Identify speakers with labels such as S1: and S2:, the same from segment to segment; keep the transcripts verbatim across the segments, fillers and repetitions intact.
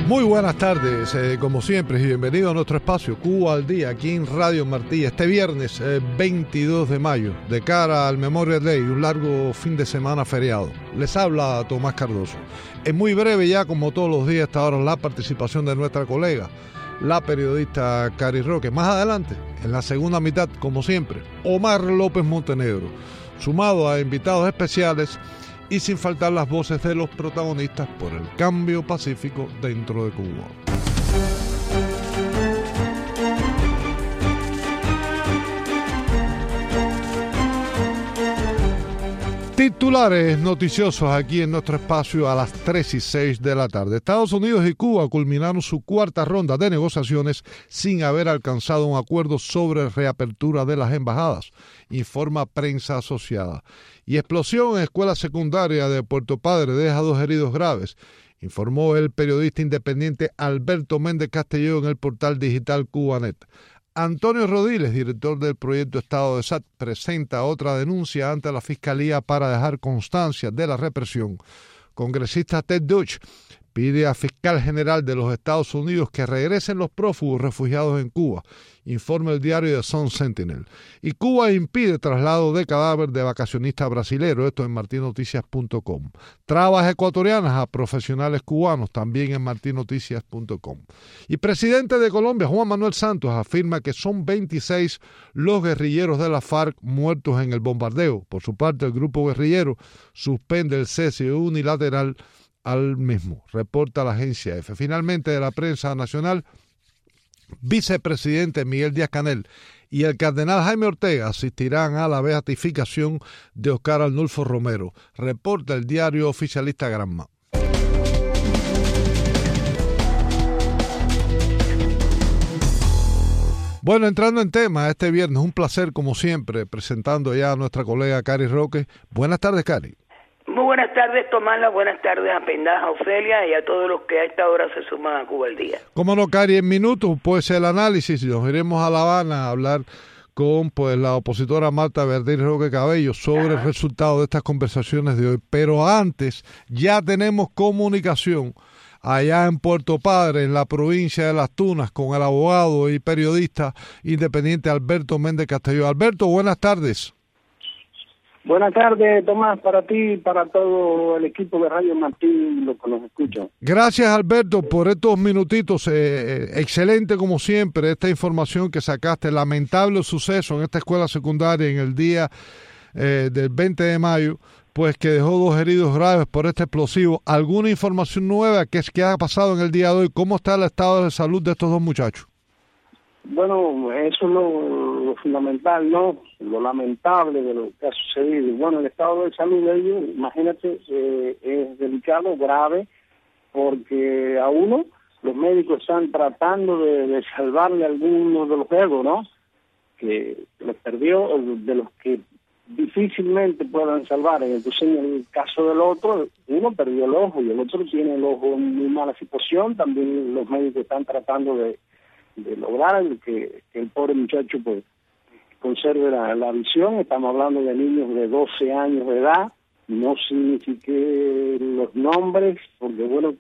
S1: Muy buenas tardes, eh, como siempre, y bienvenido a nuestro espacio Cuba al Día, aquí en Radio Martí, este viernes eh, veintidós de mayo, de cara al Memorial Day, un largo fin de semana feriado. Les habla Tomás Cardoso. Es muy breve ya, como todos los días, hasta ahora, la participación de nuestra colega, la periodista Cari Roque. Más adelante, en la segunda mitad, como siempre, Omar López Montenegro, sumado a invitados especiales y sin faltar las voces de los protagonistas por el cambio pacífico dentro de Cuba. Titulares noticiosos aquí en nuestro espacio a las tres y seis de la tarde. Estados Unidos y Cuba culminaron su cuarta ronda de negociaciones sin haber alcanzado un acuerdo sobre reapertura de las embajadas, informa Prensa Asociada. Y explosión en escuela secundaria de Puerto Padre deja dos heridos graves, informó el periodista independiente Alberto Méndez Castelló en el portal digital Cubanet. Antonio Rodiles, director del proyecto Estado de S A T, presenta otra denuncia ante la Fiscalía para dejar constancia de la represión. Congresista Ted Deutsch pide a Fiscal General de los Estados Unidos que regresen los prófugos refugiados en Cuba, informa el diario The Sun Sentinel. Y Cuba impide traslado de cadáver de vacacionista brasilero, esto en martin noticias punto com. Trabas ecuatorianas a profesionales cubanos, también en martin noticias punto com. Y presidente de Colombia, Juan Manuel Santos, afirma que son veintiséis los guerrilleros de la FARC muertos en el bombardeo. Por su parte, el grupo guerrillero suspende el cese unilateral al mismo, reporta la agencia EFE. Finalmente, de la prensa nacional, vicepresidente Miguel Díaz-Canel y el cardenal Jaime Ortega asistirán a la beatificación de Oscar Arnulfo Romero, reporta el diario oficialista Granma. Bueno, entrando en tema, este viernes un placer como siempre, presentando ya a nuestra colega Cari Roque. Buenas tardes, Cari.
S2: Muy buenas tardes, Tomás, buenas tardes a Pendaja, a Ofelia y a todos los que a esta hora se suman a Cuba al Día.
S1: Cómo no, Cari, en minutos pues el análisis y nos iremos a La Habana a hablar con pues la opositora Marta Verdir Roque Cabello sobre Ajá. el resultado de estas conversaciones de hoy. Pero antes ya tenemos comunicación allá en Puerto Padre, en la provincia de Las Tunas, con el abogado y periodista independiente Alberto Méndez Castelló. Alberto, buenas tardes.
S3: Buenas tardes, Tomás, para ti y para todo el equipo de Radio Martín, los que nos escuchan.
S1: Gracias, Alberto, por estos minutitos. Eh, excelente, como siempre, esta información que sacaste. Lamentable suceso en esta escuela secundaria en el día eh, del veinte de mayo, pues que dejó dos heridos graves por este explosivo. ¿Alguna información nueva que es que ha pasado en el día de hoy? ¿Cómo está el estado de salud de estos dos muchachos?
S3: Bueno, eso es lo, lo fundamental, ¿no? Lo lamentable de lo que ha sucedido. Bueno, el estado de salud de ellos, imagínate, eh, es delicado, grave, porque a uno los médicos están tratando de, de salvarle a algunos de los dedos, ¿no? Que los perdió, de los que difícilmente puedan salvar. Entonces, en el caso del otro, uno perdió el ojo y el otro tiene el ojo en muy mala situación. También los médicos están tratando de de lograr que, que el pobre muchacho pues conserve la, la visión. Estamos hablando de niños de doce años de edad, no signifique los nombres, porque bueno,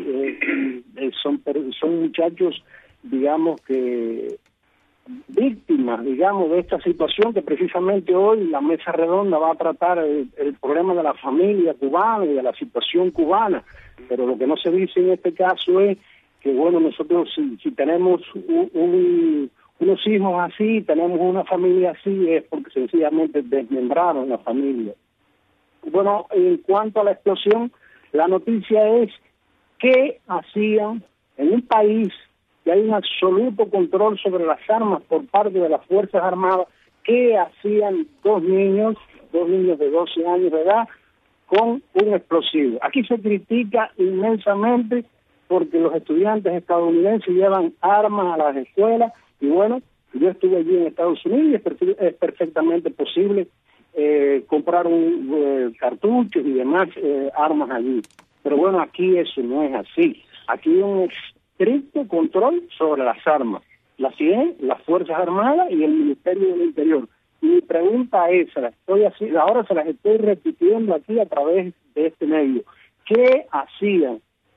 S3: eh, son, son muchachos, digamos que víctimas, digamos, de esta situación que precisamente hoy la mesa redonda va a tratar el, el problema de la familia cubana y de la situación cubana, pero lo que no se dice en este caso es que bueno, nosotros si, si tenemos un, un, unos hijos así, tenemos una familia así, es porque sencillamente desmembraron la familia. Bueno, en cuanto a la explosión, la noticia es qué hacían en un país que hay un absoluto control sobre las armas por parte de las Fuerzas Armadas, qué hacían dos niños, dos niños de doce años de edad, con un explosivo. Aquí se critica inmensamente porque los estudiantes estadounidenses llevan armas a las escuelas, y bueno, yo estuve allí en Estados Unidos y es, perfe- es perfectamente posible eh, comprar un eh, cartuchos y demás eh, armas allí. Pero bueno, aquí eso no es así. Aquí hay un estricto control sobre las armas. Las tienen las Fuerzas Armadas y el Ministerio del Interior. Y mi pregunta es, la estoy así, ahora se las estoy repitiendo aquí a través de este medio. ¿Qué hacían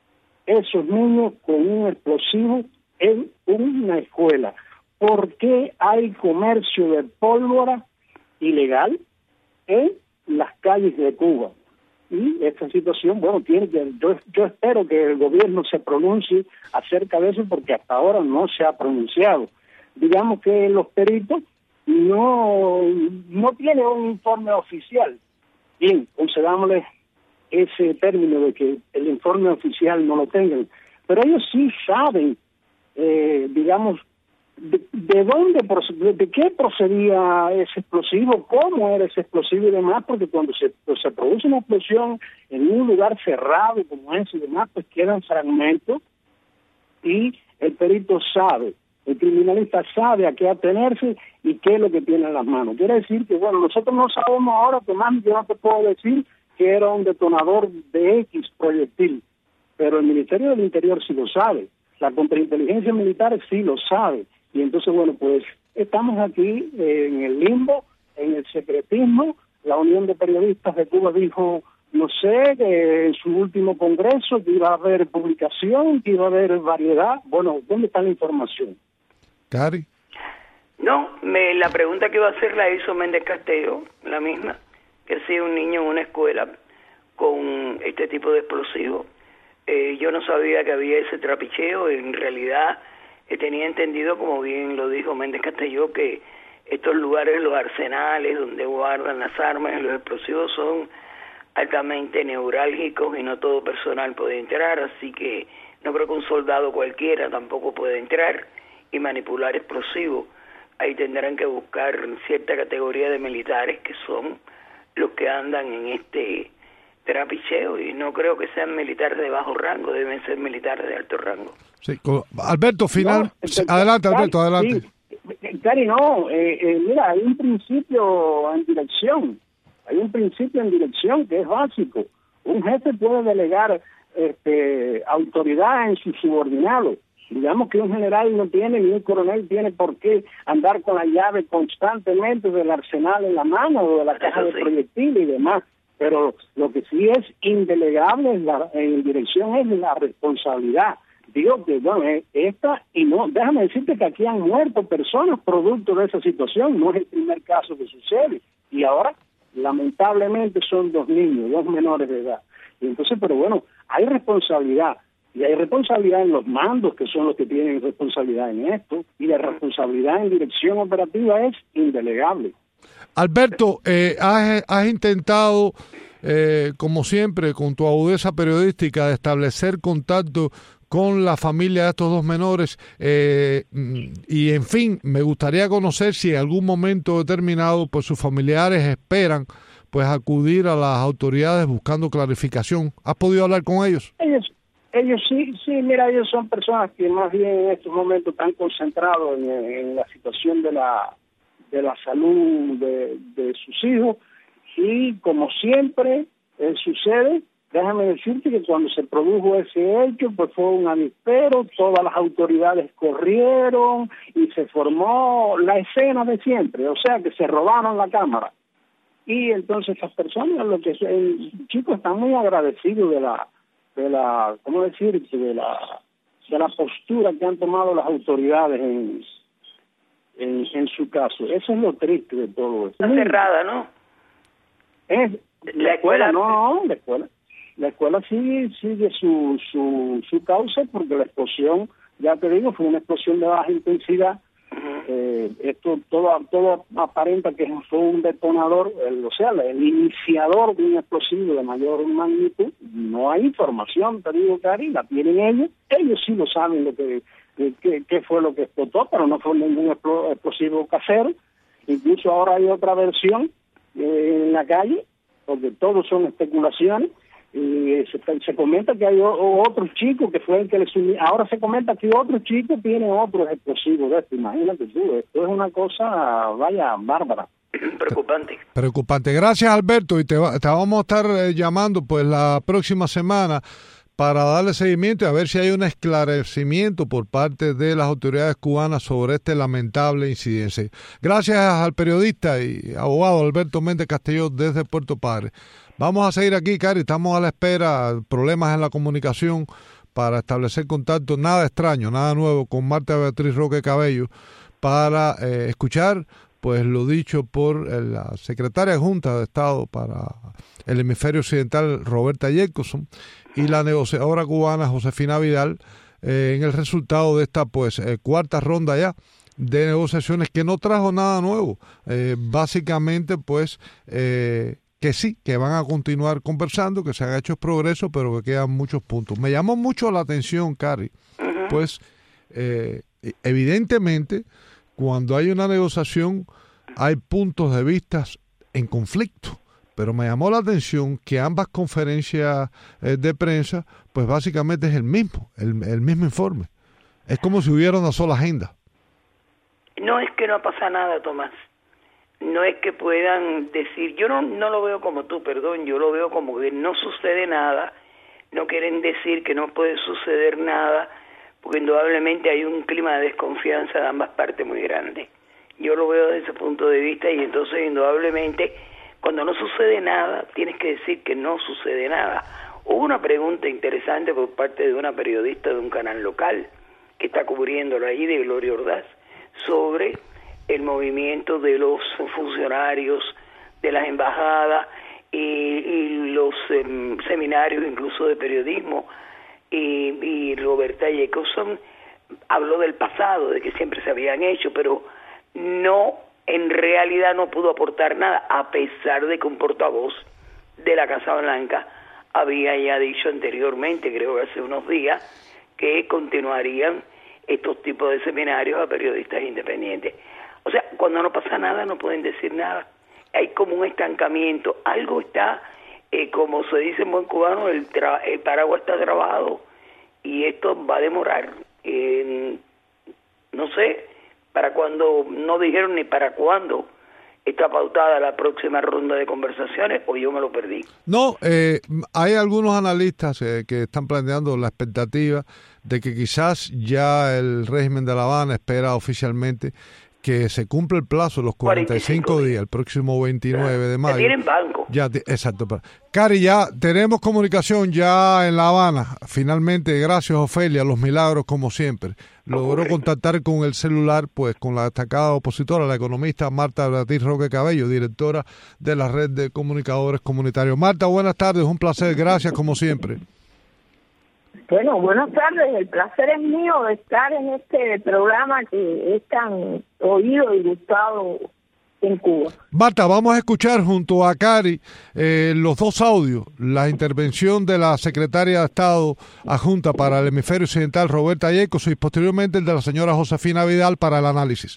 S3: esos niños con un explosivo en una escuela? ¿Por qué hay comercio de pólvora ilegal en las calles de Cuba? Y esta situación, bueno, tiene que, yo, yo espero que el gobierno se pronuncie acerca de eso, porque hasta ahora no se ha pronunciado. Digamos que los peritos no, no tienen un informe oficial. Bien, concedámosle ese término de que el informe oficial no lo tengan, pero ellos sí saben, eh, digamos, de, de dónde, de, de qué procedía ese explosivo, cómo era ese explosivo y demás, porque cuando se, pues, se produce una explosión en un lugar cerrado como ese y demás, pues quedan fragmentos y el perito sabe, el criminalista sabe a qué atenerse y qué es lo que tiene en las manos. Quiere decir que, bueno, nosotros no sabemos ahora, Tomás, yo no te puedo decir que era un detonador de X proyectil, pero el Ministerio del Interior sí lo sabe, la contrainteligencia militar sí lo sabe, y entonces, bueno, pues estamos aquí eh, en el limbo, en el secretismo. La Unión de Periodistas de Cuba dijo, no sé, que en su último congreso que iba a haber publicación, que iba a haber variedad. Bueno, ¿dónde está la información?
S1: Cari.
S2: No, me, la pregunta que iba a hacer la hizo Méndez Castelló, la misma, que ha sido un niño en una escuela con este tipo de explosivos. Eh, yo no sabía que había ese trapicheo, en realidad eh, tenía entendido, como bien lo dijo Méndez Castelló, que estos lugares, los arsenales donde guardan las armas y los explosivos son altamente neurálgicos y no todo personal puede entrar, así que no creo que un soldado cualquiera tampoco puede entrar y manipular explosivos. Ahí tendrán que buscar cierta categoría de militares que son los que andan en este trapicheo, y no creo que sean militares de bajo rango, deben ser militares de alto rango.
S1: Sí, Alberto, final. No, adelante, Alberto,
S3: Cari,
S1: adelante.
S3: Sí. Cari, no, eh, eh, mira, hay un principio en dirección, hay un principio en dirección que es básico. Un jefe puede delegar este, autoridad en sus subordinados. Digamos que un general no tiene, ni un coronel tiene por qué andar con la llave constantemente del arsenal en la mano o de la caja de proyectiles y demás. Pero lo que sí es indelegable en, la, en dirección es la responsabilidad. Digo que, bueno, esta, y no, déjame decirte que aquí han muerto personas producto de esa situación, no es el primer caso que sucede. Y ahora, lamentablemente, son dos niños, dos menores de edad. Y entonces, pero bueno, hay responsabilidad. Y hay responsabilidad en los mandos, que son los que tienen responsabilidad en esto, y la responsabilidad en dirección operativa es indelegable.
S1: Alberto, eh, has, has intentado, eh, como siempre, con tu agudeza periodística, de establecer contacto con la familia de estos dos menores, eh, y en fin, me gustaría conocer si en algún momento determinado pues sus familiares esperan pues acudir a las autoridades buscando clarificación. ¿Has podido hablar con ellos?
S3: Ellos Ellos sí, sí, mira, ellos son personas que más bien en estos momentos están concentrados en, en la situación de la de la salud de, de sus hijos, y como siempre eh, sucede, déjame decirte que cuando se produjo ese hecho, pues fue un avispero, todas las autoridades corrieron y se formó la escena de siempre, o sea que se robaron la cámara. Y entonces esas personas, lo que el chico está muy agradecido de la de la, ¿cómo decir? De la, de la postura que han tomado las autoridades en, en, en su caso. Eso es lo triste de todo esto.
S2: Está cerrada, ¿no?
S3: Es, la, la escuela, escuela, no, no, la escuela, la escuela sigue, sigue su, su, su causa, porque la explosión, ya te digo, fue una explosión de baja intensidad. Eh, esto todo todo aparenta que fue un detonador, el, o sea, el iniciador de un explosivo de mayor magnitud. No hay información, te digo, Cari, la tienen ellos, ellos sí lo saben lo que qué fue lo que explotó, pero no fue ningún explosivo casero. Incluso ahora hay otra versión eh, en la calle, porque todos son especulaciones. Y se, se comenta que hay o, otro chico que fue el que le subió. Ahora se comenta que otro chico tiene otros explosivos de esto. Imagínate tú, esto es una cosa, vaya, bárbara.
S2: Preocupante.
S1: Preocupante. Gracias, Alberto, y te, va, te vamos a estar eh, llamando pues la próxima semana para darle seguimiento y a ver si hay un esclarecimiento por parte de las autoridades cubanas sobre este lamentable incidente. Gracias al periodista y abogado Alberto Méndez Castelló desde Puerto Padre. Vamos a seguir aquí, Cari, estamos a la espera, problemas en la comunicación para establecer contacto, nada extraño, nada nuevo, con Marta Beatriz Roque Cabello, para eh, escuchar pues lo dicho por la secretaria adjunta de Estado para el hemisferio occidental, Roberta Jacobson, y la negociadora cubana Josefina Vidal, eh, en el resultado de esta pues eh, cuarta ronda ya de negociaciones que no trajo nada nuevo. Eh, básicamente pues eh, que sí, que van a continuar conversando, que se han hecho progresos, pero que quedan muchos puntos. Me llamó mucho la atención, Cari, uh-huh. pues eh, evidentemente cuando hay una negociación hay puntos de vista en conflicto, pero me llamó la atención que ambas conferencias eh, de prensa, pues básicamente es el mismo, el, el mismo informe. Es como si hubiera una sola agenda.
S2: No es que no pasa nada, Tomás. No es que puedan decir, yo no, no lo veo como tú, perdón, yo lo veo como que no sucede nada, no quieren decir que no puede suceder nada, porque indudablemente hay un clima de desconfianza de ambas partes muy grande. Yo lo veo desde ese punto de vista y entonces indudablemente cuando no sucede nada tienes que decir que no sucede nada. Hubo una pregunta interesante por parte de una periodista de un canal local que está cubriéndolo ahí, de Gloria Ordaz, sobre el movimiento de los funcionarios de las embajadas y, y los eh, seminarios incluso de periodismo, y, y Roberta Jacobson habló del pasado, de que siempre se habían hecho, pero no, en realidad no pudo aportar nada, a pesar de que un portavoz de la Casa Blanca había ya dicho anteriormente, creo que hace unos días, que continuarían estos tipos de seminarios a periodistas independientes. O sea, cuando no pasa nada no pueden decir nada. Hay como un estancamiento, algo está, eh, como se dice en buen cubano, el, tra- el paraguas está trabado y esto va a demorar. Eh, no sé, para cuándo, no dijeron ni para cuándo está pautada la próxima ronda de conversaciones, o yo me lo perdí.
S1: No, eh, hay algunos analistas eh, que están planteando la expectativa de que quizás ya el régimen de La Habana espera oficialmente que se cumpla el plazo de los cuarenta y cinco días, el próximo veintinueve de mayo.
S2: Que tienen banco.
S1: Ya, exacto. Cari, ya tenemos comunicación ya en La Habana. Finalmente, gracias Ofelia, los milagros como siempre. Logró contactar con el celular, pues, con la destacada opositora, la economista Marta Beatriz Roque Cabello, directora de la Red de Comunicadores Comunitarios. Marta, buenas tardes, un placer, gracias como siempre.
S4: Bueno, buenas tardes. El placer es mío de estar en este programa que es tan oído y gustado en Cuba.
S1: Marta, vamos a escuchar junto a Cari eh, los dos audios, la intervención de la secretaria de Estado adjunta para el hemisferio occidental, Roberta Jacobson, y posteriormente el de la señora Josefina Vidal para el análisis.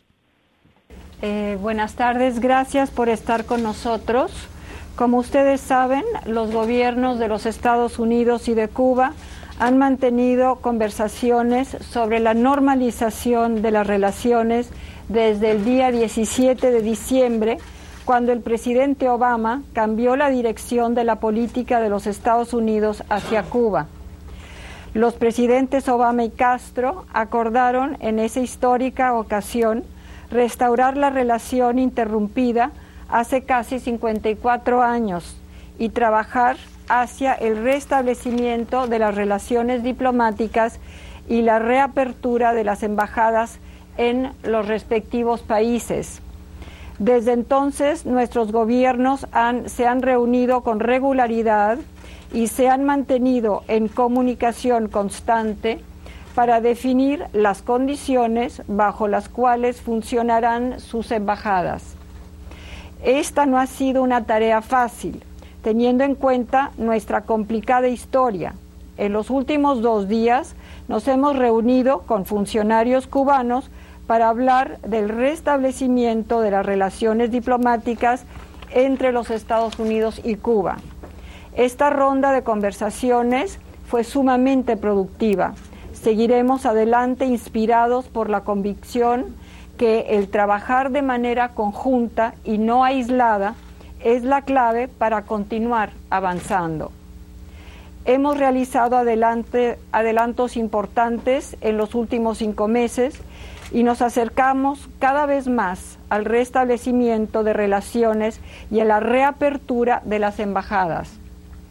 S5: Eh, buenas tardes, gracias por estar con nosotros. Como ustedes saben, los gobiernos de los Estados Unidos y de Cuba han mantenido conversaciones sobre la normalización de las relaciones desde el día diecisiete de diciembre, cuando el presidente Obama cambió la dirección de la política de los Estados Unidos hacia Cuba. Los presidentes Obama y Castro acordaron en esa histórica ocasión restaurar la relación interrumpida hace casi cincuenta y cuatro años y trabajar hacia el restablecimiento de las relaciones diplomáticas y la reapertura de las embajadas en los respectivos países. Desde entonces, nuestros gobiernos han, se han reunido con regularidad y se han mantenido en comunicación constante para definir las condiciones bajo las cuales funcionarán sus embajadas. Esta no ha sido una tarea fácil, teniendo en cuenta nuestra complicada historia. En los últimos dos días nos hemos reunido con funcionarios cubanos para hablar del restablecimiento de las relaciones diplomáticas entre los Estados Unidos y Cuba. Esta ronda de conversaciones fue sumamente productiva. Seguiremos adelante inspirados por la convicción que el trabajar de manera conjunta y no aislada es la clave para continuar avanzando. Hemos realizado adelante, adelantos importantes en los últimos cinco meses y nos acercamos cada vez más al restablecimiento de relaciones y a la reapertura de las embajadas.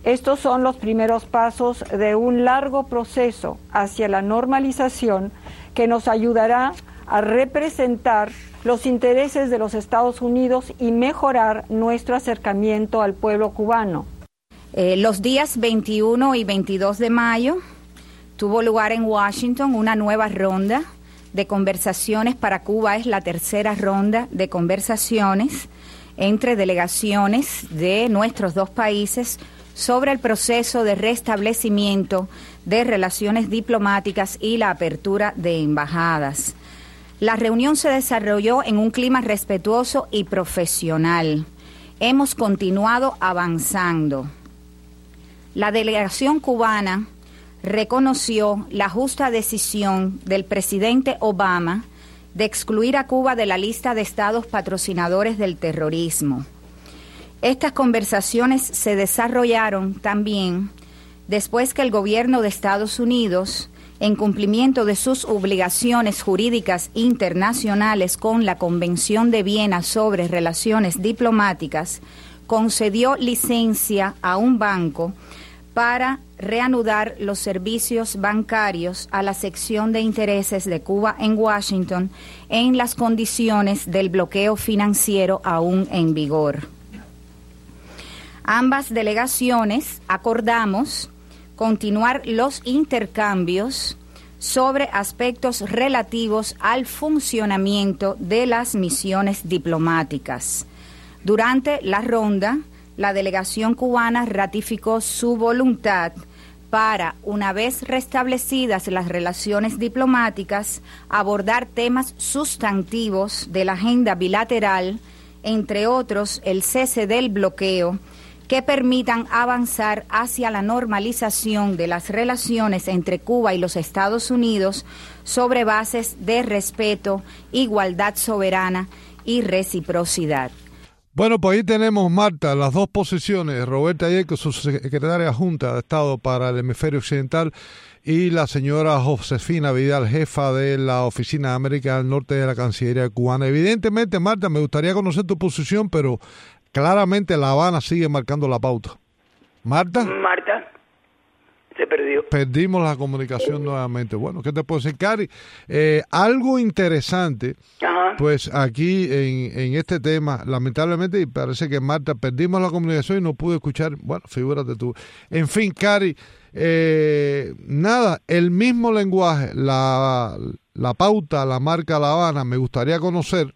S5: Estos son los primeros pasos de un largo proceso hacia la normalización que nos ayudará a representar los intereses de los Estados Unidos y mejorar nuestro acercamiento al pueblo cubano.
S6: Eh, los días veintiuno y veintidós de mayo tuvo lugar en Washington una nueva ronda de conversaciones para Cuba. Es la tercera ronda de conversaciones entre delegaciones de nuestros dos países sobre el proceso de restablecimiento de relaciones diplomáticas y la apertura de embajadas. La reunión se desarrolló en un clima respetuoso y profesional. Hemos continuado avanzando. La delegación cubana reconoció la justa decisión del presidente Obama de excluir a Cuba de la lista de estados patrocinadores del terrorismo. Estas conversaciones se desarrollaron también después que el gobierno de Estados Unidos, en cumplimiento de sus obligaciones jurídicas internacionales con la Convención de Viena sobre Relaciones Diplomáticas, concedió licencia a un banco para reanudar los servicios bancarios a la sección de intereses de Cuba en Washington en las condiciones del bloqueo financiero aún en vigor. Ambas delegaciones acordamos continuar los intercambios sobre aspectos relativos al funcionamiento de las misiones diplomáticas. Durante la ronda, la delegación cubana ratificó su voluntad para, una vez restablecidas las relaciones diplomáticas, abordar temas sustantivos de la agenda bilateral, entre otros el cese del bloqueo, que permitan avanzar hacia la normalización de las relaciones entre Cuba y los Estados Unidos sobre bases de respeto, igualdad soberana y reciprocidad.
S1: Bueno, pues ahí tenemos, Marta, las dos posiciones. Roberta Yelko, su secretaria adjunta de Estado para el Hemisferio Occidental, y la señora Josefina Vidal, jefa de la Oficina de América del Norte de la Cancillería cubana. Evidentemente, Marta, me gustaría conocer tu posición, pero claramente La Habana sigue marcando la pauta. Marta.
S2: Marta, se perdió.
S1: Perdimos la comunicación nuevamente. Bueno, ¿qué te puedo decir, Cari? Eh, algo interesante, Ajá. pues aquí en, en este tema, lamentablemente, y parece que Marta, perdimos la comunicación y no pude escuchar, bueno, figúrate tú. En fin, Cari, eh, nada, el mismo lenguaje, la, la pauta, la marca La Habana, me gustaría conocer,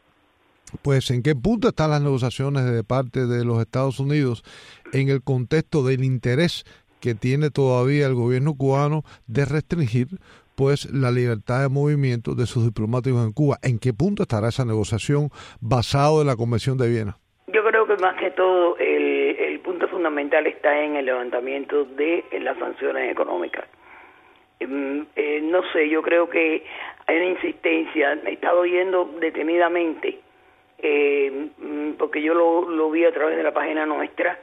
S1: pues, ¿en qué punto están las negociaciones de parte de los Estados Unidos en el contexto del interés que tiene todavía el gobierno cubano de restringir, pues, la libertad de movimiento de sus diplomáticos en Cuba? ¿En qué punto estará esa negociación basado en la Convención de Viena?
S2: Yo creo que más que todo el, el punto fundamental está en el levantamiento de las sanciones económicas. Eh, eh, no sé, yo creo que hay una insistencia, he estado oyendo detenidamente, Eh, porque yo lo, lo vi a través de la página nuestra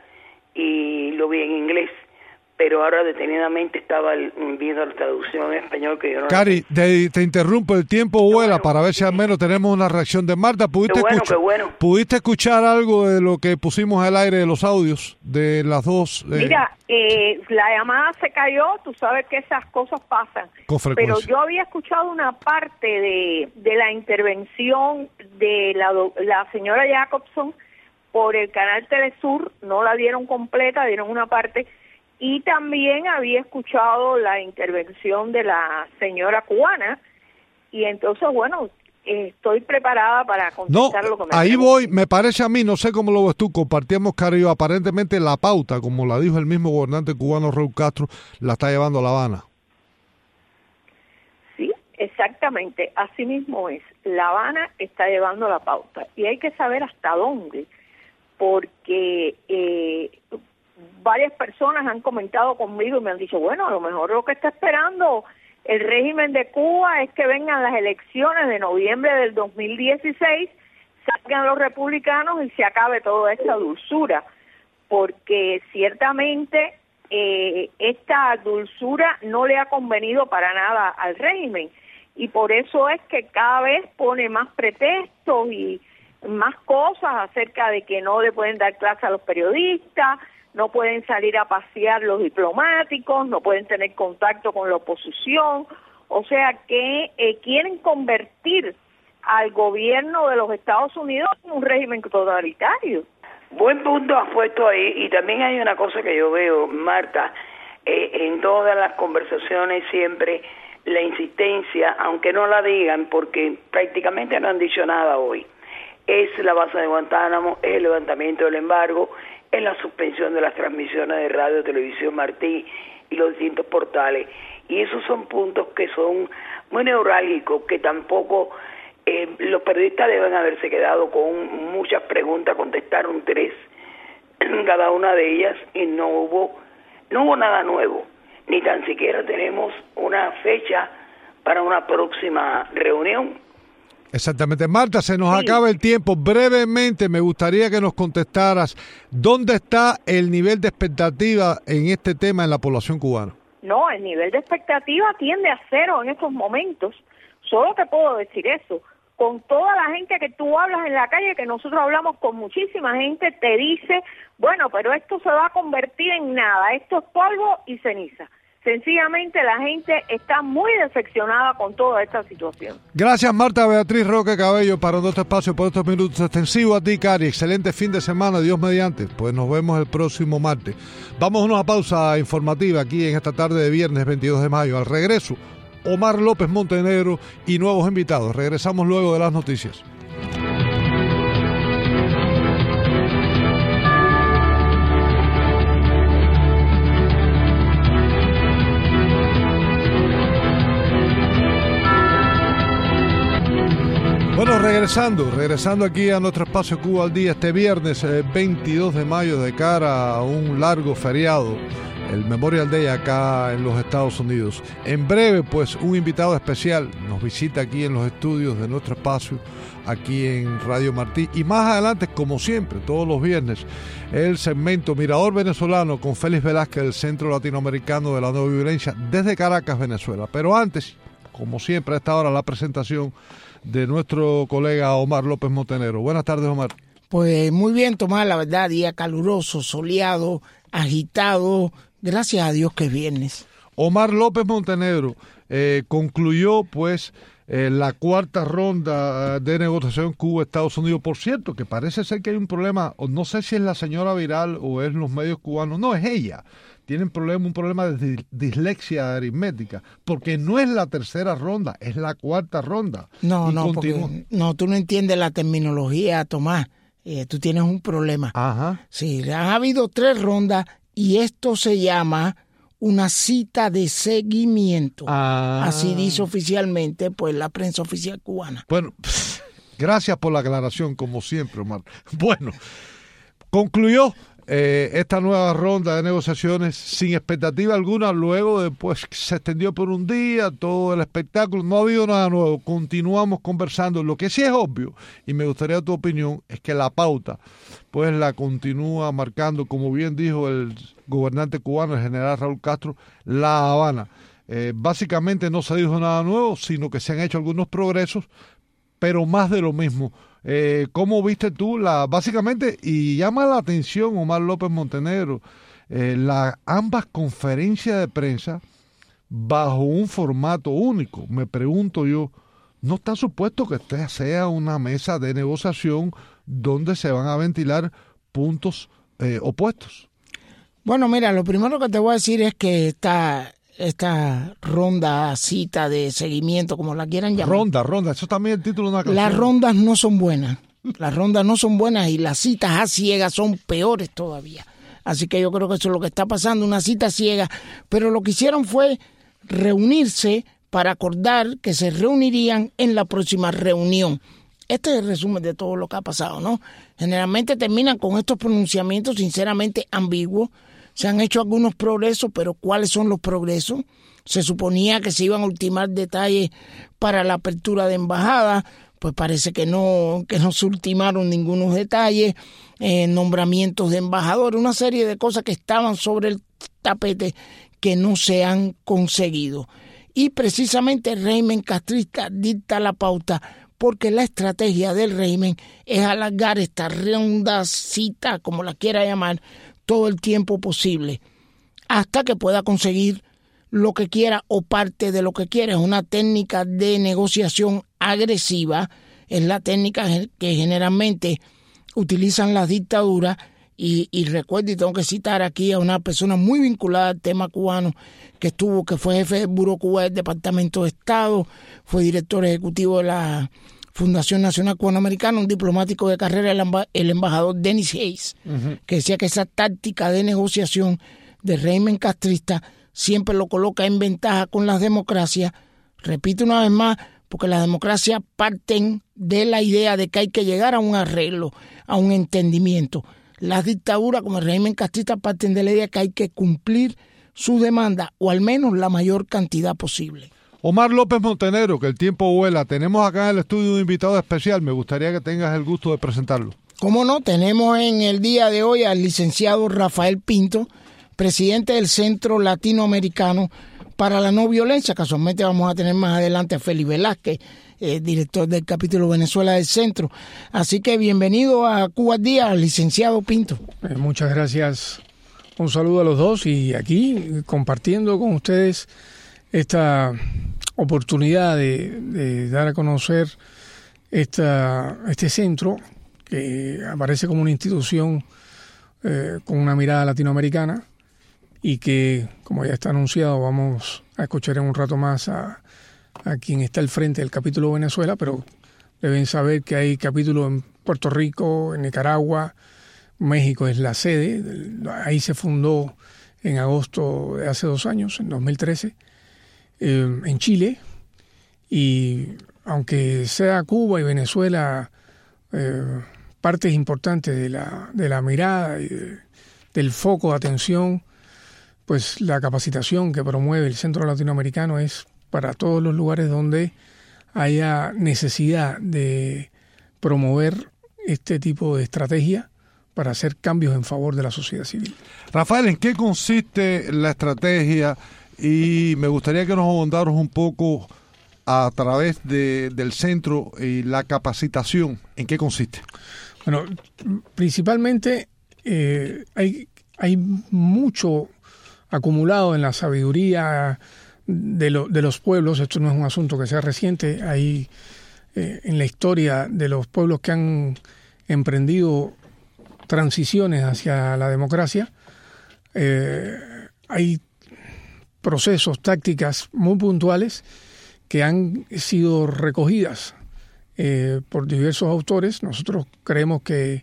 S2: y lo vi en inglés, pero ahora detenidamente estaba el, viendo la traducción en español que yo no...
S1: Cari, te, te interrumpo, el tiempo vuela, bueno, para ver si al menos tenemos una reacción de Marta. ¿Pudiste,
S2: bueno,
S1: escuchar,
S2: bueno.
S1: ¿Pudiste escuchar algo de lo que pusimos al aire de los audios de las dos? Eh...
S4: Mira, eh, la llamada se cayó, tú sabes que esas cosas pasan,
S1: con frecuencia.
S4: Pero yo había escuchado una parte de, de la intervención de la, la señora Jacobson por el canal Telesur, no la dieron completa, dieron una parte. Y también había escuchado la intervención de la señora cubana, y entonces, bueno, eh, estoy preparada para contestar
S1: no,
S4: lo que me
S1: ahí
S4: preguntan.
S1: voy, me parece a mí, no sé cómo lo ves tú, compartíamos, Cari, aparentemente la pauta, como la dijo el mismo gobernante cubano Raúl Castro, la está llevando a La Habana.
S4: Sí, exactamente, así mismo es. La Habana está llevando la pauta, y hay que saber hasta dónde, porque... Eh, varias personas han comentado conmigo y me han dicho, bueno, a lo mejor lo que está esperando el régimen de Cuba es que vengan las elecciones de noviembre del dos mil dieciséis, salgan los republicanos y se acabe toda esta dulzura, porque ciertamente eh, esta dulzura no le ha convenido para nada al régimen, y por eso es que cada vez pone más pretextos y más cosas acerca de que no le pueden dar clase a los periodistas, no pueden salir a pasear los diplomáticos, no pueden tener contacto con la oposición, o sea que eh, quieren convertir al gobierno de los Estados Unidos en un régimen totalitario.
S2: Buen punto has puesto ahí, y también hay una cosa que yo veo, Marta, eh, en todas las conversaciones siempre la insistencia, aunque no la digan, porque prácticamente no han dicho nada hoy, es la base de Guantánamo, es el levantamiento del embargo, es la suspensión de las transmisiones de radio, televisión, Martí y los distintos portales. Y esos son puntos que son muy neurálgicos, que tampoco eh, los periodistas deben haberse quedado con muchas preguntas, contestaron tres en cada una de ellas y no hubo, no hubo nada nuevo, ni tan siquiera tenemos una fecha para una próxima reunión.
S1: Exactamente. Marta, se nos
S4: Sí.
S1: acaba el tiempo. Brevemente me gustaría que nos contestaras dónde está el nivel de expectativa en este tema en la población cubana.
S4: No, el nivel de expectativa tiende a cero en estos momentos. Solo te puedo decir eso. Con toda la gente que tú hablas en la calle, que nosotros hablamos con muchísima gente, te dice, bueno, pero esto se va a convertir en nada, esto es polvo y ceniza. Sencillamente la gente está muy decepcionada con toda esta situación.
S1: Gracias, Marta Beatriz Roque Cabello, para nuestro espacio por estos minutos extensivos. A ti, Cari, excelente fin de semana, Dios mediante. Pues nos vemos el próximo martes. Vamos a una pausa informativa aquí en esta tarde de viernes veintidós de mayo. Al regreso, Omar López Montenegro y nuevos invitados. Regresamos luego de las noticias. Bueno, regresando, regresando aquí a nuestro espacio Cuba al Día este viernes eh, veintidós de mayo, de cara a un largo feriado, el Memorial Day acá en los Estados Unidos. En breve, pues, un invitado especial nos visita aquí en los estudios de nuestro espacio, aquí en Radio Martí. Y más adelante, como siempre, todos los viernes, el segmento Mirador Venezolano con Félix Velázquez del Centro Latinoamericano de la No Violencia desde Caracas, Venezuela. Pero antes, como siempre, a esta hora la presentación de nuestro colega Omar López Montenegro. Buenas tardes, Omar.
S7: Pues muy bien, Tomás, la verdad, día caluroso, soleado, agitado, gracias a Dios que es viernes.
S1: Omar López Montenegro eh, concluyó pues eh, la cuarta ronda de negociación Cuba-Estados Unidos. Por cierto, que parece ser que hay un problema, o no sé si es la señora Viral o es los medios cubanos, no, es ella. Tienen problema, un problema de dislexia aritmética, porque no es la tercera ronda, es la cuarta ronda.
S7: No,
S1: y
S7: no,
S1: continúa.
S7: porque, no, tú no entiendes la terminología, Tomás. Eh, tú tienes un problema.
S1: Ajá.
S7: Sí, han habido tres rondas y esto se llama una cita de seguimiento.
S1: Ah.
S7: Así dice oficialmente pues la prensa oficial cubana.
S1: Bueno, gracias por la aclaración, como siempre, Omar. Bueno, concluyó eh, esta nueva ronda de negociaciones sin expectativa alguna, luego después se extendió por un día todo el espectáculo, no ha habido nada nuevo, continuamos conversando. Lo que sí es obvio, y me gustaría tu opinión, es que la pauta pues la continúa marcando, como bien dijo el gobernante cubano, el general Raúl Castro, La Habana. Eh, básicamente no se dijo nada nuevo, sino que se han hecho algunos progresos, pero más de lo mismo. Eh, ¿Cómo viste tú la, básicamente, y llama la atención, Omar López Montenegro, eh, la, ambas conferencias de prensa bajo un formato único? Me pregunto yo, ¿no está supuesto que esta sea una mesa de negociación donde se van a ventilar puntos eh, opuestos?
S7: Bueno, mira, lo primero que te voy a decir es que esta, esta ronda, cita de seguimiento, como la quieran llamar.
S1: Ronda, ronda, eso también es el título de una canción.
S7: Las rondas no son buenas. Las rondas no son buenas y las citas a ciegas son peores todavía. Así que yo creo que eso es lo que está pasando, una cita ciega. Pero lo que hicieron fue reunirse para acordar que se reunirían en la próxima reunión. Este es el resumen de todo lo que ha pasado, ¿no? Generalmente terminan con estos pronunciamientos sinceramente ambiguos. Se han hecho algunos progresos, pero ¿cuáles son los progresos? Se suponía que se iban a ultimar detalles para la apertura de embajada, pues parece que no, que no se ultimaron ningunos detalles, eh, nombramientos de embajadores, una serie de cosas que estaban sobre el tapete que no se han conseguido. Y precisamente el régimen castrista dicta la pauta, porque la estrategia del régimen es alargar esta ronda cita, como la quiera llamar, todo el tiempo posible hasta que pueda conseguir lo que quiera o parte de lo que quiera. Es una técnica de negociación agresiva, es la técnica que generalmente utilizan las dictaduras. Y, y recuerdo, y tengo que citar aquí a una persona muy vinculada al tema cubano, que estuvo, que fue jefe del Buró Cuba del Departamento de Estado, fue director ejecutivo de la Fundación Nacional Cubanoamericana, un diplomático de carrera, el, amba, el embajador Dennis Hayes, uh-huh. que decía que esa táctica de negociación del régimen castrista siempre lo coloca en ventaja con las democracias. Repito una vez más, porque las democracias parten de la idea de que hay que llegar a un arreglo, a un entendimiento. Las dictaduras, como el régimen castrista, parten de la idea que hay que cumplir sus demandas, o al menos la mayor cantidad posible.
S1: Omar López Montenegro, que el tiempo vuela. Tenemos acá en el estudio un invitado especial. Me gustaría que tengas el gusto de presentarlo.
S7: Cómo no, tenemos en el día de hoy al licenciado Rafael Pinto, presidente del Centro Latinoamericano para la No Violencia. Casualmente vamos a tener más adelante a Félix Velázquez, eh, director del capítulo Venezuela del Centro. Así que bienvenido a Cuba al Día, licenciado Pinto.
S8: Eh, muchas gracias. Un saludo a los dos y aquí compartiendo con ustedes esta oportunidad de, de dar a conocer esta, este centro que aparece como una institución eh, con una mirada latinoamericana y que, como ya está anunciado, vamos a escuchar en un rato más a a quien está al frente del capítulo Venezuela, pero deben saber que hay capítulos en Puerto Rico, en Nicaragua, México es la sede, ahí se fundó en agosto de hace dos años, en dos mil trece, eh, en Chile, y aunque sea Cuba y Venezuela eh, partes importantes de la, de la mirada y de, del foco de atención, pues la capacitación que promueve el Centro Latinoamericano es para todos los lugares donde haya necesidad de promover este tipo de estrategia para hacer cambios en favor de la sociedad civil.
S1: Rafael, ¿en qué consiste la estrategia? Y me gustaría que nos ahondaras un poco a través de, del centro y la capacitación. ¿En qué consiste?
S8: Bueno, principalmente eh, hay, hay mucho acumulado en la sabiduría de, lo, de los pueblos. Esto no es un asunto que sea reciente. Hay eh, en la historia de los pueblos que han emprendido transiciones hacia la democracia, eh, hay procesos, tácticas muy puntuales que han sido recogidas eh, por diversos autores. Nosotros creemos que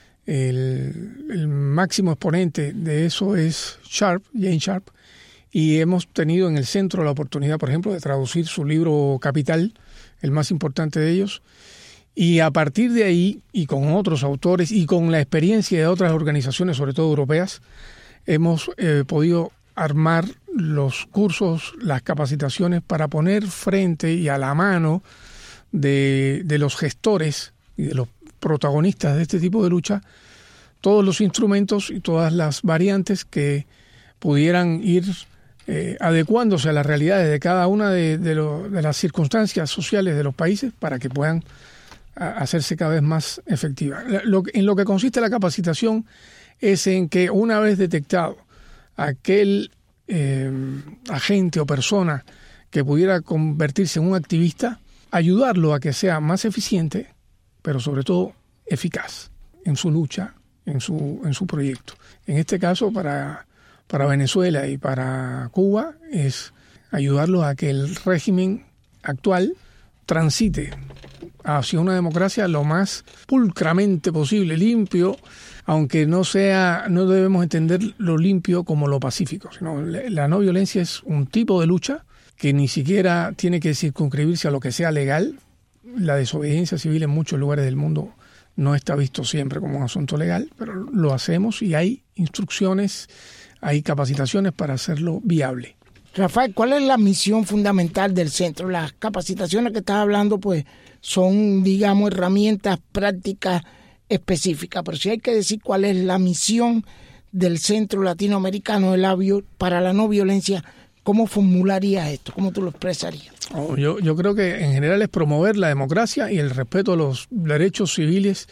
S8: el, el máximo exponente de eso es Sharp, Jane Sharp, y hemos tenido en el centro la oportunidad, por ejemplo, de traducir su libro Capital, el más importante de ellos, y a partir de ahí, y con otros autores, y con la experiencia de otras organizaciones, sobre todo europeas, hemos eh, podido armar los cursos, las capacitaciones para poner frente y a la mano de, de los gestores y de los protagonistas de este tipo de lucha todos los instrumentos y todas las variantes que pudieran ir eh, adecuándose a las realidades de cada una de, de, lo, de las circunstancias sociales de los países para que puedan a, hacerse cada vez más efectivas. Lo, en lo que consiste la capacitación es en que una vez detectado aquel eh, agente o persona que pudiera convertirse en un activista, ayudarlo a que sea más eficiente, pero sobre todo eficaz en su lucha, en su, en su proyecto. En este caso, para, para Venezuela y para Cuba, es ayudarlos a que el régimen actual transite hacia una democracia lo más pulcramente posible, limpio, aunque no sea, no debemos entender lo limpio como lo pacífico, sino la no violencia es un tipo de lucha que ni siquiera tiene que circunscribirse a lo que sea legal. La desobediencia civil en muchos lugares del mundo no está visto siempre como un asunto legal, pero lo hacemos y hay instrucciones, hay capacitaciones para hacerlo viable.
S7: Rafael, ¿cuál es la misión fundamental del centro? Las capacitaciones que estás hablando, pues, son, digamos, herramientas prácticas específicas, pero si hay que decir cuál es la misión del Centro Latinoamericano de la Bio, para la No Violencia, ¿cómo formularías esto? ¿Cómo tú lo expresarías?
S8: Oh, yo, yo creo que en general es promover la democracia y el respeto a los derechos civiles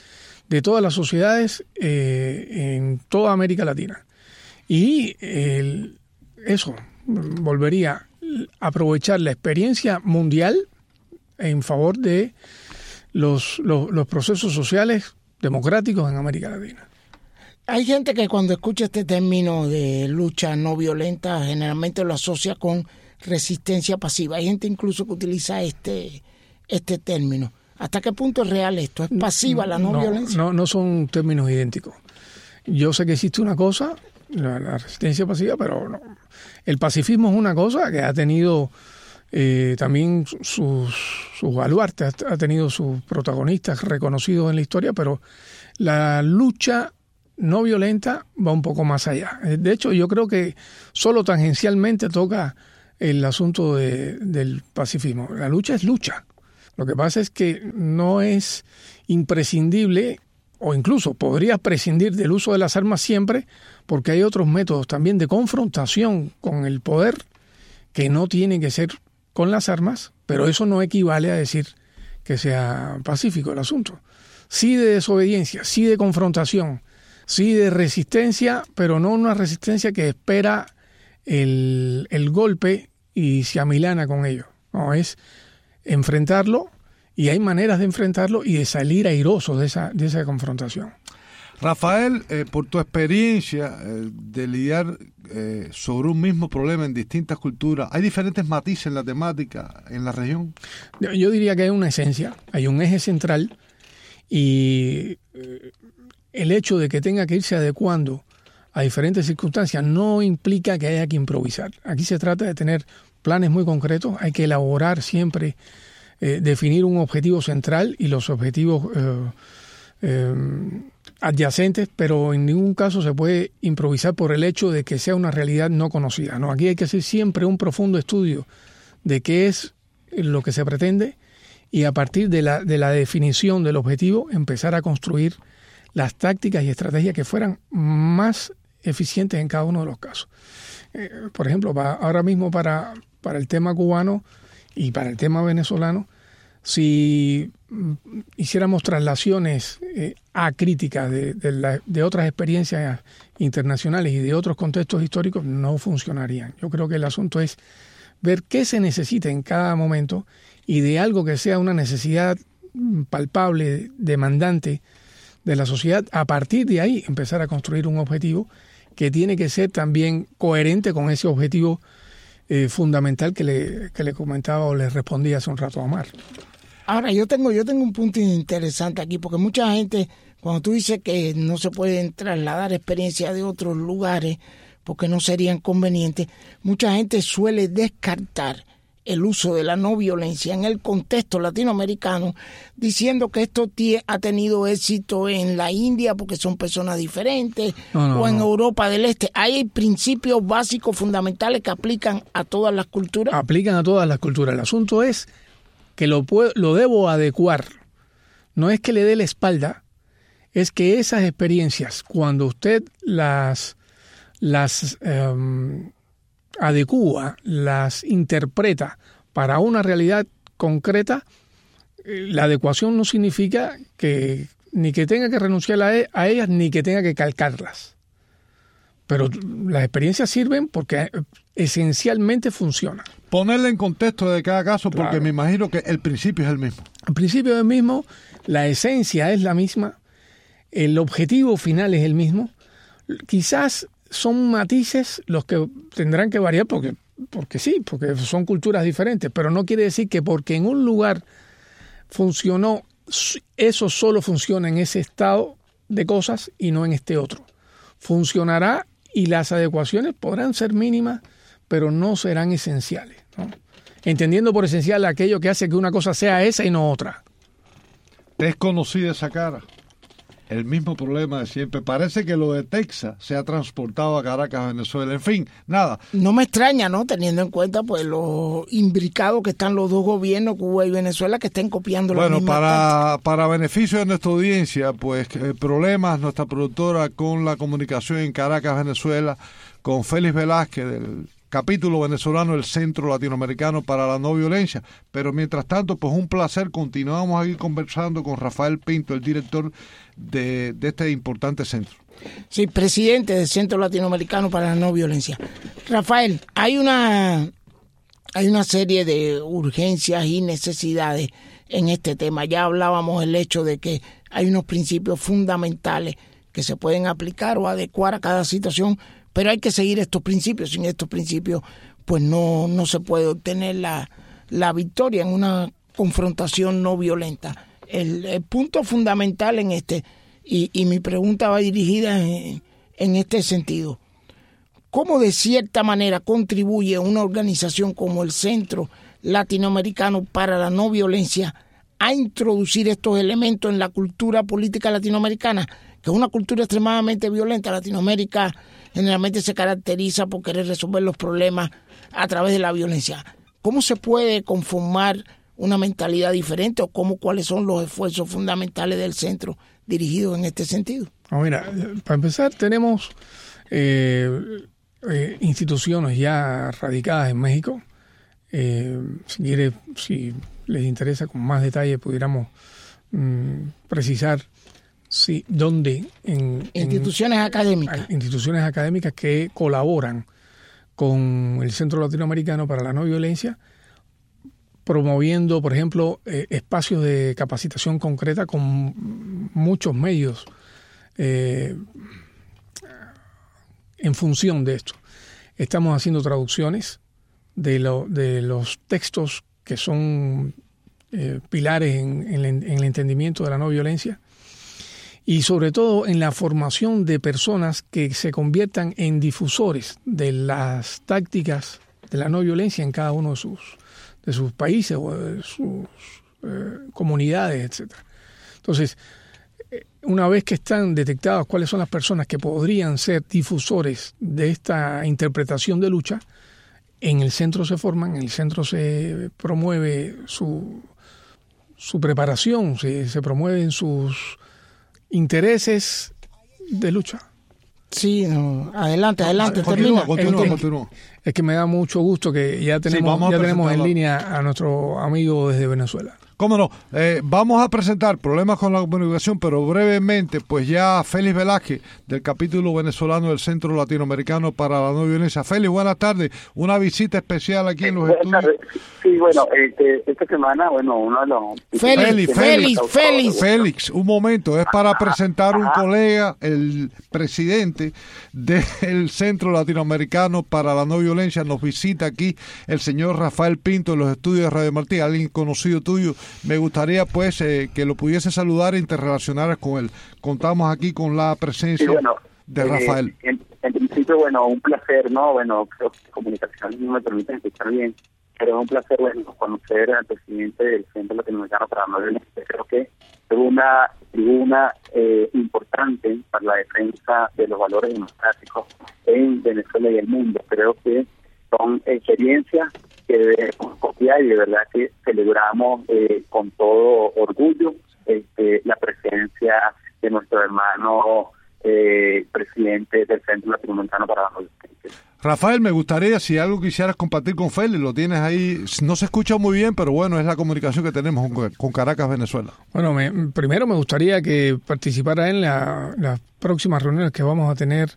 S8: de todas las sociedades eh, en toda América Latina. Y el, eso volvería a aprovechar la experiencia mundial en favor de los, los, los procesos sociales democráticos en América Latina.
S7: Hay gente que cuando escucha este término de lucha no violenta generalmente lo asocia con resistencia pasiva. Hay gente incluso que utiliza este, este término. ¿Hasta qué punto es real esto? ¿Es pasiva la no, no violencia?
S8: No, no son términos idénticos. Yo sé que existe una cosa, la, la resistencia pasiva, pero no. El pacifismo es una cosa que ha tenido eh, también sus, sus baluartes, ha tenido sus protagonistas reconocidos en la historia, pero la lucha no violenta va un poco más allá. De hecho, yo creo que solo tangencialmente toca el asunto de, del pacifismo. La lucha es lucha. Lo que pasa es que no es imprescindible, o incluso podría prescindir del uso de las armas siempre, porque hay otros métodos también de confrontación con el poder que no tienen que ser con las armas, pero eso no equivale a decir que sea pacífico el asunto. Sí de desobediencia, sí de confrontación, sí de resistencia, pero no una resistencia que espera el, el golpe y se amilana con ello. No, es enfrentarlo, y hay maneras de enfrentarlo y de salir airoso de esa, de esa confrontación.
S1: Rafael, eh, por tu experiencia eh, de lidiar eh, sobre un mismo problema en distintas culturas, ¿hay diferentes matices en la temática en la región?
S8: Yo, yo diría que hay una esencia, hay un eje central, y eh, el hecho de que tenga que irse adecuando a diferentes circunstancias no implica que haya que improvisar. Aquí se trata de tener planes muy concretos, hay que elaborar siempre, eh, definir un objetivo central y los objetivos eh, eh, adyacentes, pero en ningún caso se puede improvisar por el hecho de que sea una realidad no conocida. No, aquí hay que hacer siempre un profundo estudio de qué es lo que se pretende y a partir de la, de la definición del objetivo empezar a construir las tácticas y estrategias que fueran más eficientes en cada uno de los casos. Eh, por ejemplo, para, ahora mismo para, para el tema cubano y para el tema venezolano, si mm, hiciéramos traslaciones eh, acríticas de, de, la, de otras experiencias internacionales y de otros contextos históricos, no funcionarían. Yo creo que el asunto es ver qué se necesita en cada momento y de algo que sea una necesidad palpable, demandante de la sociedad, a partir de ahí empezar a construir un objetivo que tiene que ser también coherente con ese objetivo eh, fundamental que le, que le comentaba o le respondía hace un rato a Omar.
S7: Ahora, yo tengo, yo tengo un punto interesante aquí, porque mucha gente, cuando tú dices que no se pueden trasladar experiencias de otros lugares porque no serían convenientes, mucha gente suele descartar el uso de la no violencia en el contexto latinoamericano, diciendo que esto ha tenido éxito en la India porque son personas diferentes, no, no, o en no. Europa del Este. Hay principios básicos fundamentales que aplican a todas las culturas.
S8: Aplican a todas las culturas. El asunto es que lo, puedo, lo debo adecuar. No es que le dé la espalda, es que esas experiencias, cuando usted las, las um, adecúa, las interpreta para una realidad concreta, la adecuación no significa que ni que tenga que renunciar a, a ellas ni que tenga que calcarlas. Pero las experiencias sirven porque esencialmente funcionan.
S1: Ponerle en contexto de cada caso, porque
S8: claro.
S1: Me imagino que el principio es el mismo.
S8: El principio es el mismo, la esencia es la misma, el objetivo final es el mismo. Quizás son matices los que tendrán que variar porque, porque sí, porque son culturas diferentes, pero no quiere decir que porque en un lugar funcionó, eso solo funciona en ese estado de cosas y no en este otro. Funcionará y las adecuaciones podrán ser mínimas, pero no serán esenciales, ¿no? Entendiendo por esencial aquello que hace que una cosa sea esa y no otra.
S1: Es conocida esa cara. El mismo problema de siempre. Parece que lo de Texas se ha transportado a Caracas, Venezuela. En fin, nada.
S7: No me extraña, ¿no? Teniendo en cuenta pues los imbricados que están los dos gobiernos, Cuba y Venezuela, que estén copiando la misma
S1: Bueno, para, para beneficio de nuestra audiencia, pues eh, problemas, nuestra productora con la comunicación en Caracas, Venezuela, con Félix Velázquez del capítulo venezolano del Centro Latinoamericano para la No Violencia. Pero mientras tanto, pues un placer, continuamos aquí conversando con Rafael Pinto, el director de, de este importante centro.
S7: Sí, presidente del Centro Latinoamericano para la No Violencia. Rafael, hay una, hay una serie de urgencias y necesidades en este tema. Ya hablábamos del hecho de que hay unos principios fundamentales que se pueden aplicar o adecuar a cada situación, pero hay que seguir estos principios. Sin estos principios, pues no, no se puede obtener la, la victoria en una confrontación no violenta. El, el punto fundamental en este, y, y mi pregunta va dirigida en, en este sentido, ¿cómo de cierta manera contribuye una organización como el Centro Latinoamericano para la No Violencia a introducir estos elementos en la cultura política latinoamericana, que es una cultura extremadamente violenta? Latinoamérica generalmente se caracteriza por querer resolver los problemas a través de la violencia. ¿Cómo se puede conformar una mentalidad diferente o cómo, cuáles son los esfuerzos fundamentales del centro dirigidos en este sentido?
S8: Oh, mira, para empezar tenemos eh, eh, instituciones ya radicadas en México. Eh, si quiere, si les interesa con más detalle pudiéramos mm, precisar sí, dónde en
S7: instituciones
S8: en,
S7: académicas
S8: instituciones académicas que colaboran con el Centro Latinoamericano para la No Violencia, promoviendo, por ejemplo, eh, espacios de capacitación concreta con muchos medios eh, en función de esto. Estamos haciendo traducciones de, lo, de los textos que son eh, pilares en, en, en el entendimiento de la no violencia y sobre todo en la formación de personas que se conviertan en difusores de las tácticas de la no violencia en cada uno de sus, de sus países o de sus eh, comunidades, etcétera. Entonces, una vez que están detectadas cuáles son las personas que podrían ser difusores de esta interpretación de lucha, en el centro se forman, en el centro se promueve su, su preparación, se, se promueven sus intereses de lucha.
S7: Sí, no, adelante, adelante,
S1: continúa,
S7: termina.
S1: Continúa,
S8: es, que,
S1: continúa.
S8: es que me da mucho gusto que ya tenemos, sí, ya tenemos en línea a nuestro amigo desde Venezuela.
S1: Cómo no, eh, vamos a presentar problemas con la comunicación, pero brevemente, pues ya Félix Velázquez, del capítulo venezolano del Centro Latinoamericano para la No Violencia. Félix, buenas tardes, una visita especial aquí en los
S3: buenas
S1: estudios.
S3: Tardes. Sí, bueno, este, esta semana, bueno, uno de los...
S7: Félix, Félix, Félix, Félix.
S1: Félix, un momento, es para presentar un colega, el presidente del Centro Latinoamericano para la No Violencia. Nos visita aquí el señor Rafael Pinto en los estudios de Radio Martí, alguien conocido tuyo. Me gustaría pues eh, que lo pudiese saludar e interrelacionar con él. Contamos aquí con la presencia sí, bueno, de Rafael.
S3: Eh, en, en principio, bueno, un placer, ¿no? Bueno, creo que comunicación no me permite escuchar bien, pero es un placer, bueno, conocer al presidente del Centro Latinoamericano para la No Violencia. Creo que es una tribuna eh, importante para la defensa de los valores democráticos en Venezuela y el mundo. Creo que son experiencias que debemos copiar y de verdad que celebramos eh, con todo orgullo este, la presencia de nuestro hermano eh, presidente del Centro Latinoamericano para la No Violencia.
S1: Rafael, me gustaría, si algo quisieras compartir con Félix, lo tienes ahí, no se escucha muy bien, pero bueno, es la comunicación que tenemos con, con Caracas, Venezuela.
S8: Bueno, me, primero me gustaría que participara en la, las próximas reuniones que vamos a tener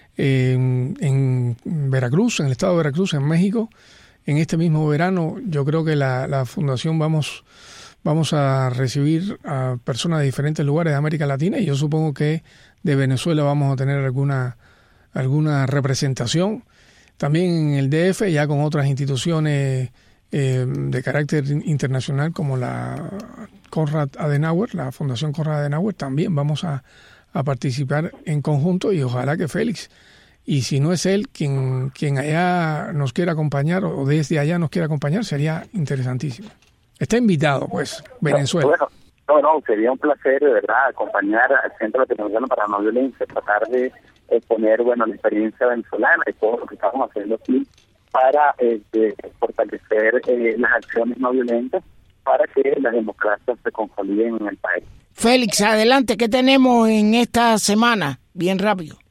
S8: en, en Veracruz, en el estado de Veracruz, en México. En este mismo verano, yo creo que la, la Fundación vamos, vamos a recibir a personas de diferentes lugares de América Latina y yo supongo que de Venezuela vamos a tener alguna, alguna representación. También en el D F, ya con otras instituciones eh, de carácter internacional como la Konrad Adenauer, la Fundación Konrad Adenauer, también vamos a, a participar en conjunto y ojalá que Félix, y si no es él quien, quien allá nos quiera acompañar o desde allá nos quiera acompañar, sería interesantísimo. Está invitado, pues, Venezuela.
S3: Bueno, no, no, sería un placer, de verdad, acompañar al Centro Latinoamericano para la No Violencia, tratar de exponer, bueno, la experiencia venezolana y todo lo que estamos haciendo aquí para este, fortalecer eh, las acciones no violentas para que las democracias se consoliden en el país.
S7: Félix, adelante, ¿qué tenemos en esta semana? Bien rápido.
S3: Oh,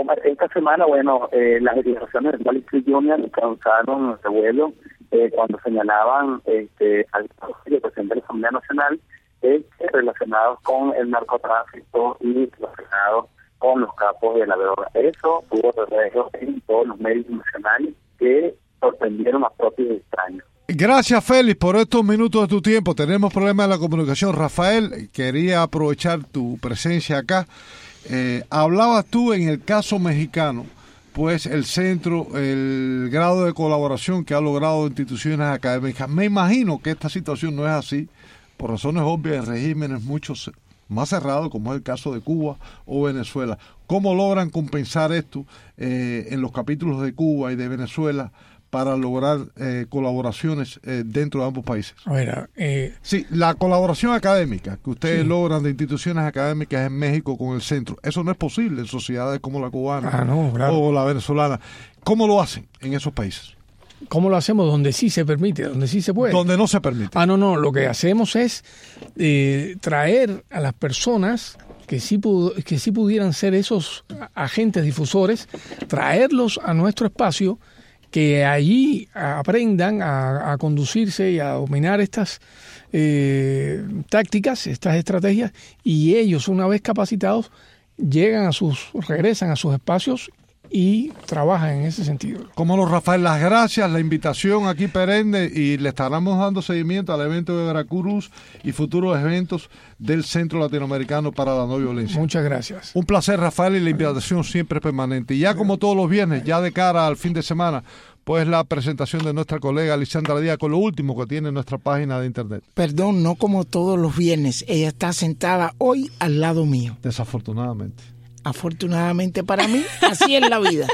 S3: Omar, esta semana, bueno, eh, las declaraciones de Wall Street Journal causaron revuelo eh, cuando señalaban este, al presidente de la Asamblea Nacional eh, relacionados con el narcotráfico y relacionados con los capos de la droga. Eso tuvo reflejos en todos los medios nacionales que sorprendieron a propios extraños.
S1: Gracias, Félix, por estos minutos de tu tiempo. Tenemos problemas en la comunicación. Rafael, quería aprovechar tu presencia acá. Eh, hablabas tú en el caso mexicano, pues el centro, el grado de colaboración que ha logrado instituciones académicas. Me imagino que esta situación no es así, por razones obvias, en regímenes muchos más cerrados, como es el caso de Cuba o Venezuela. ¿Cómo logran compensar esto eh, en los capítulos de Cuba y de Venezuela para lograr eh, colaboraciones eh, dentro de ambos países?
S8: A ver, eh,
S1: sí, la colaboración académica que ustedes
S8: sí.
S1: logran de instituciones académicas en México con el centro, eso no es posible en sociedades como la cubana
S8: ah, no, claro.
S1: o la venezolana. ¿Cómo lo hacen en esos países?
S8: ¿Cómo lo hacemos? Donde sí se permite, donde sí se puede.
S1: Donde no se permite.
S8: Ah, no, no, lo que hacemos es eh, traer a las personas que sí, pud- que sí pudieran ser esos agentes difusores, traerlos a nuestro espacio, que allí aprendan a, a conducirse y a dominar estas eh, tácticas, estas estrategias, y ellos, una vez capacitados, llegan a sus, regresan a sus espacios y trabajan en ese sentido.
S1: Como los Rafael, las gracias, la invitación aquí perenne, y le estaremos dando seguimiento al evento de Veracruz y futuros eventos del Centro Latinoamericano para la No Violencia.
S8: Muchas gracias.
S1: Un placer, Rafael, y la invitación siempre permanente. Y ya como todos los viernes, ya de cara al fin de semana, pues la presentación de nuestra colega Lisandra Díaz con lo último que tiene en nuestra página de internet.
S7: Perdón, no como todos los viernes. Ella está sentada hoy al lado mío.
S1: Desafortunadamente.
S7: Afortunadamente para mí, así es la vida.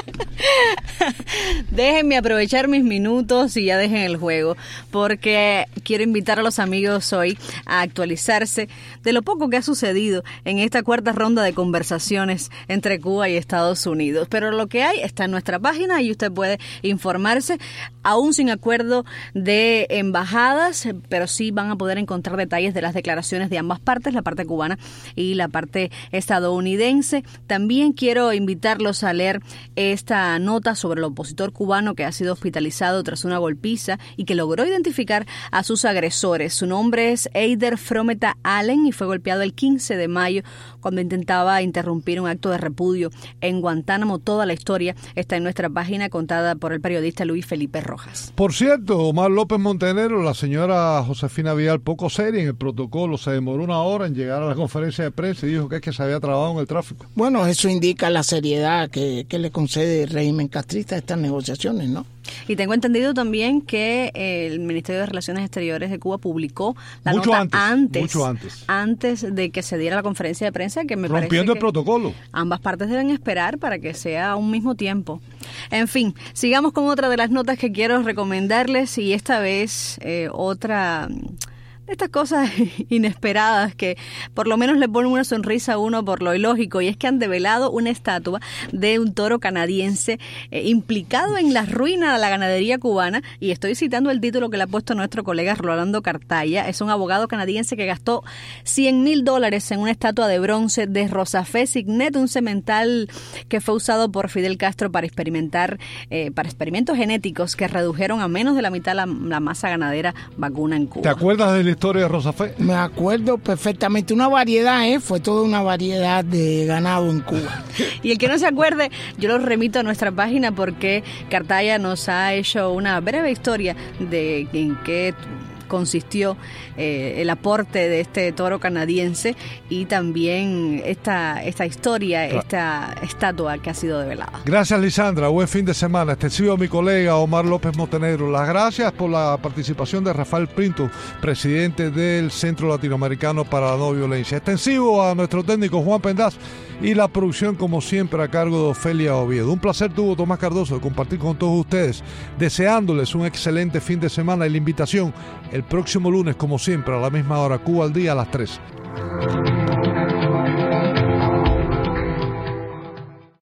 S9: Déjenme aprovechar mis minutos y ya dejen el juego, porque quiero invitar a los amigos hoy a actualizarse de lo poco que ha sucedido en esta cuarta ronda de conversaciones entre Cuba y Estados Unidos. Pero lo que hay está en nuestra página y usted puede informarse, aún sin acuerdo de embajadas, pero sí van a poder encontrar detalles de las declaraciones de ambas partes, la parte cubana y la parte estadounidense. También quiero invitarlos a leer esta nota sobre el opositor cubano que ha sido hospitalizado tras una golpiza y que logró identificar a sus agresores. Su nombre es Eider Frometa Allen y fue golpeado el quince de mayo cuando intentaba interrumpir un acto de repudio en Guantánamo. Toda la historia está en nuestra página, contada por el periodista Luis Felipe Rojas.
S1: Por cierto, Omar López Montenegro, la señora Josefina Vidal, poco seria en el protocolo, se demoró una hora en llegar a la conferencia de prensa y dijo que es que se había trabado en el tráfico.
S7: Bueno, eso indica la seriedad que, que le concede el régimen castrista a estas negociaciones, ¿no?
S9: Y tengo entendido también que el Ministerio de Relaciones Exteriores de Cuba publicó la
S1: mucho
S9: nota
S1: antes,
S9: antes,
S1: mucho antes,
S9: antes de que se diera la conferencia de prensa, que me
S1: rompiendo
S9: parece que
S1: el protocolo.
S9: Ambas partes deben esperar para que sea a un mismo tiempo. En fin, sigamos con otra de las notas que quiero recomendarles, y esta vez eh, otra de estas cosas inesperadas que por lo menos le ponen una sonrisa a uno por lo ilógico, y es que han develado una estatua de un toro canadiense eh, implicado en la ruina de la ganadería cubana, y estoy citando el título que le ha puesto nuestro colega Rolando Cartaya. Es un abogado canadiense que gastó cien mil dólares en una estatua de bronce de Rosafé Signet, un semental que fue usado por Fidel Castro para experimentar eh, para experimentos genéticos que redujeron a menos de la mitad la, la masa ganadera vacuna en Cuba.
S1: ¿Te acuerdas de la historia de Rosafé?
S7: Me acuerdo perfectamente, una variedad, ¿eh? Fue toda una variedad de ganado en Cuba.
S9: Y el que no se acuerde, yo lo remito a nuestra página, porque Cartaya nos ha hecho una breve historia de en qué consistió eh, el aporte de este toro canadiense, y también esta, esta historia, claro, esta estatua que ha sido develada.
S1: Gracias, Lisandra. Buen fin de semana. Extensivo a mi colega Omar López Montenegro. Las gracias por la participación de Rafael Pinto, presidente del Centro Latinoamericano para la No Violencia. Extensivo a nuestro técnico Juan Pendaz, y la producción, como siempre, a cargo de Ofelia Oviedo. Un placer tuvo Tomás Cardoso de compartir con todos ustedes, deseándoles un excelente fin de semana, y la invitación el próximo lunes, como siempre, a la misma hora, Cuba al día, a las tres.